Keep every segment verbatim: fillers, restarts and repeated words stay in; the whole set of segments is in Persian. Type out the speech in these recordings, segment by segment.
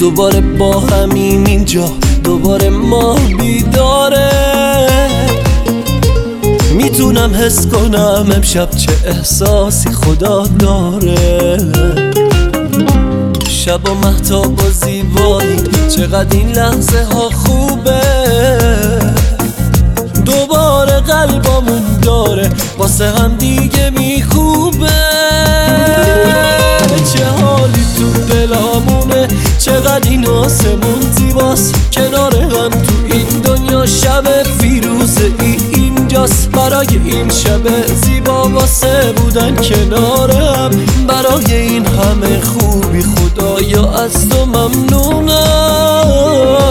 دوباره با همین اینجا، دوباره ما بیداره. میتونم حس کنم امشب چه احساسی خدا داره. شب و مهتاب و زیبایی، چقدر این لحظه ها خوبه. دوباره قلبمون داره واسه هم دیگه میخوبه. چه حالی تو دلامونه، چقدر این آسمون زیباست. کنار هم تو این دنیا شب فیروزه ای اینجاست. برای این شب زیبا واسه بودن کنار هم، برای این همه خوبی خدایا از تو ممنونم.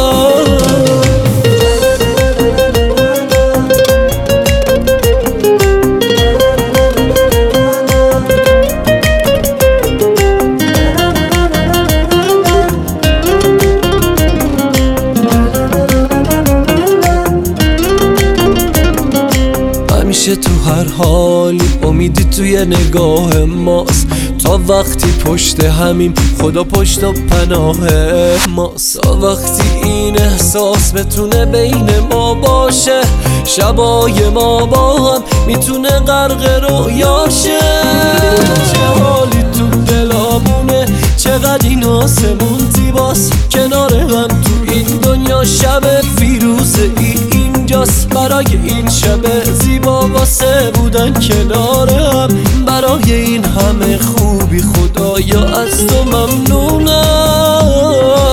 همیشه تو هر حالی امیدی توی نگاه ماست. تا وقتی پشت همیم خدا پشت و پناه ماست. تا وقتی این احساس بتونه بین ما باشه، شبای ما با هم میتونه غرق رویاشه. چه حالی تو دلامونه، چقدر این آسمون زیباست. کنار هم تو این دنیا شب فیروزه ای اینجاست. برای این شب زیبا واسه بودن کنار هم، برای این همه خوبی خدایا از تو ممنونم.